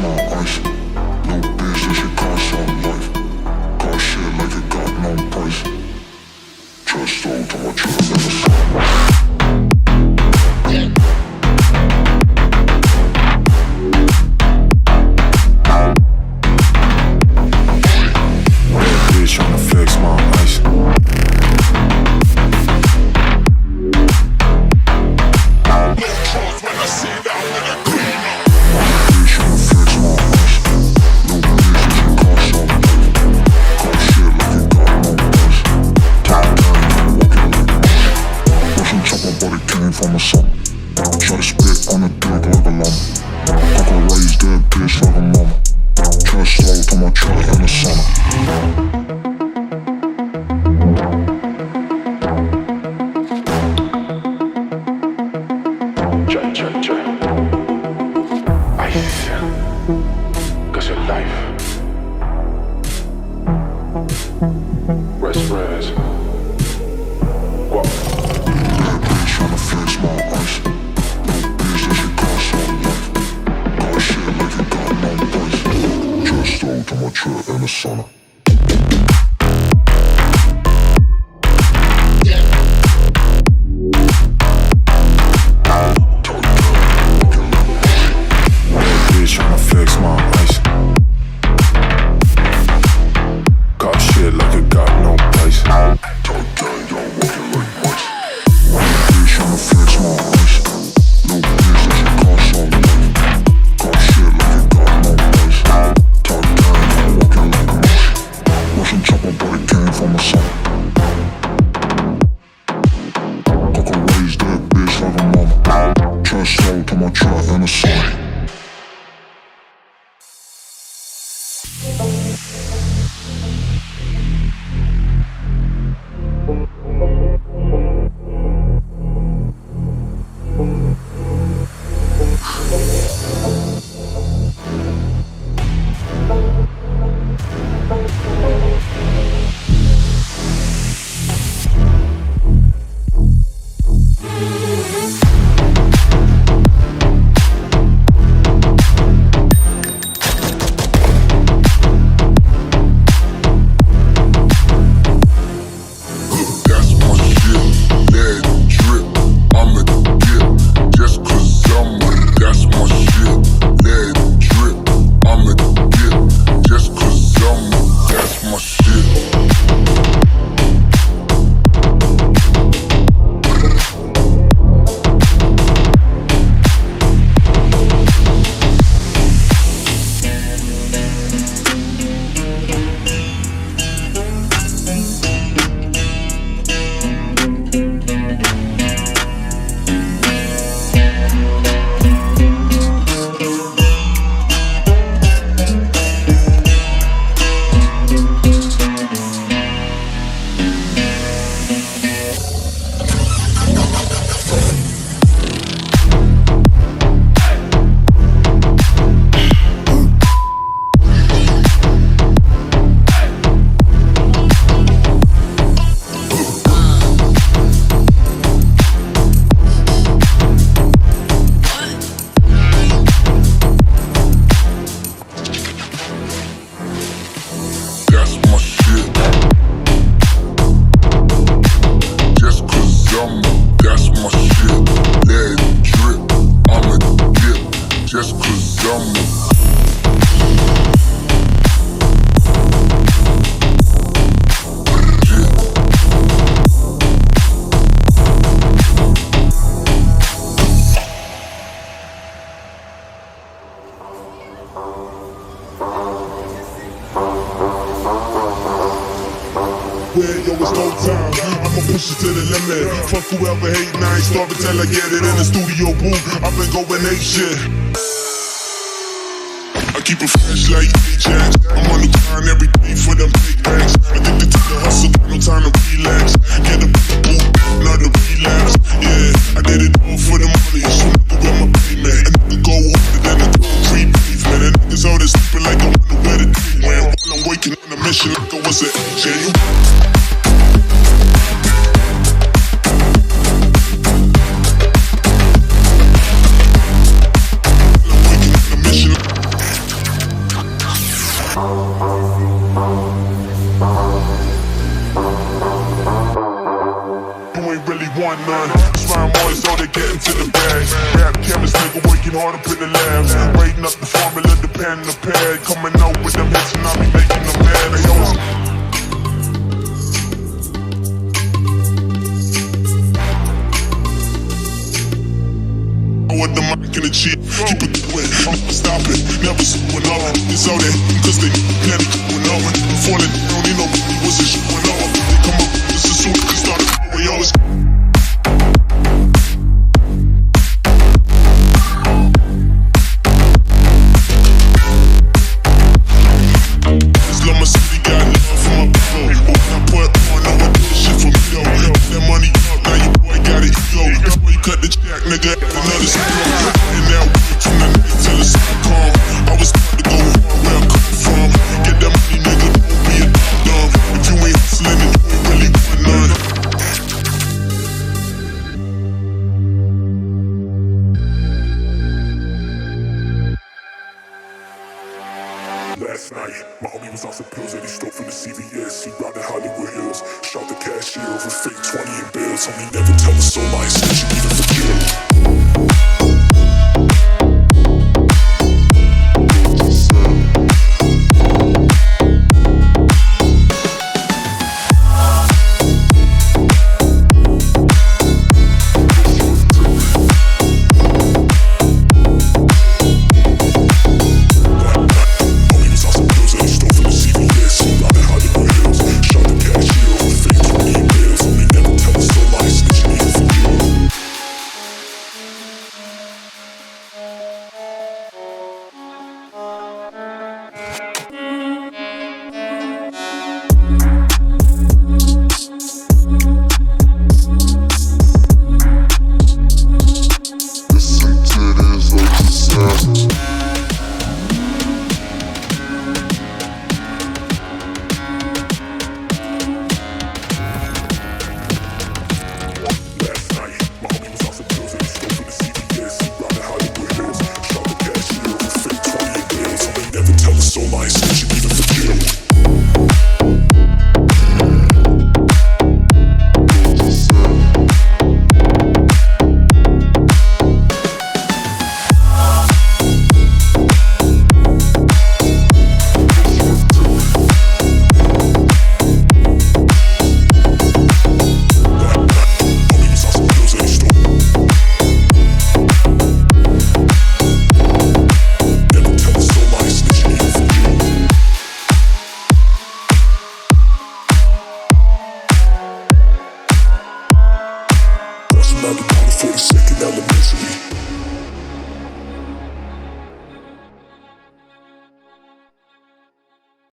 my ice. No bitch, that shit cost some life. Got shit like it got no price. Just sold to my trap in the sun. Tryna fix my ice. From a song, try to spit on a dick like a llama. I can raise that bitch like a mama. Try to slow to my truck in the summer. Ice, 'cause your life. Res. Whoa. Tryna fix my ice. No bitch, that shit cost some life. Got shit like it got no price. Just sold to my trap in the summer. Tryna fix my ice. Got shit like it got no price. Talk down, y'all walking like mice. Tryna fix my ice. No bitch, that shit cost some life. Got shit like it got no price. Talk down, y'all walking like mice. Russian chopper, but it came from a son. I can raise that bitch like a mama. Try slow to my truck in the sun. push it to the limit. Fuck whoever hatin', I ain't starving till I get it in the studio booth. I've been going ape shit. I keep a flashlight, Ajax. I'm on the grind every day for them big bags. Addicted to the hustle, got no time to relax. Get a boot, not a relapse. Yeah, I did it all for the money. So nigga with my payment. A nigga go harder than a concrete pavement. And niggas out there sleeping like I wonder where the day went. While I'm waking on a mission like I was an AJ. to the bags. Rap chemist nigga working hard up in the labs. Waiting up the formula, the pen and the pad. Coming out with them hits and I be making them mad. They always with the mic and the cheat, keep it going, stop it, never swing off. It's all that, cause they let it going on. Before they don't need no was it showing off. They come up, this is soon as they started, we always. This love my city got love for my people. When I put on, know I do this shit for me though. Get that money up, now your boy got it ego. That's why you cut the check, nigga. Another zero. And now from the night till the sun come. I was about to go where I come from. Get that money, nigga. Don't be a dumb. If you ain't hustling, then you ain't really want none. Last night, my homie was on some pills that he stole from the CVS. He robbed the Hollywood Hills, shot the cashier over fake 20 in bills. Homie never tell a soul I ain't snitching even for kill. For the second elementary.